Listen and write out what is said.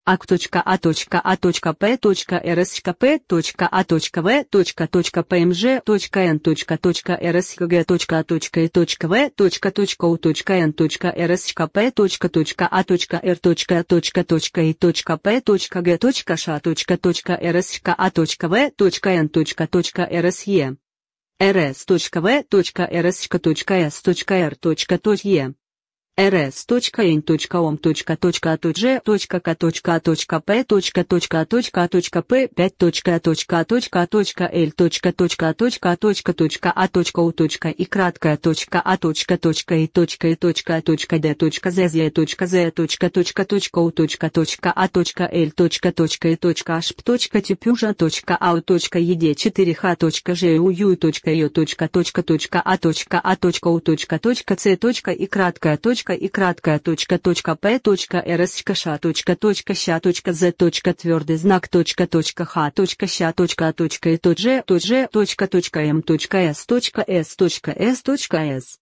rs.v.rs.r.s.r.s.e и краткая точка п ш щ з твердый знак х щ и ж м с с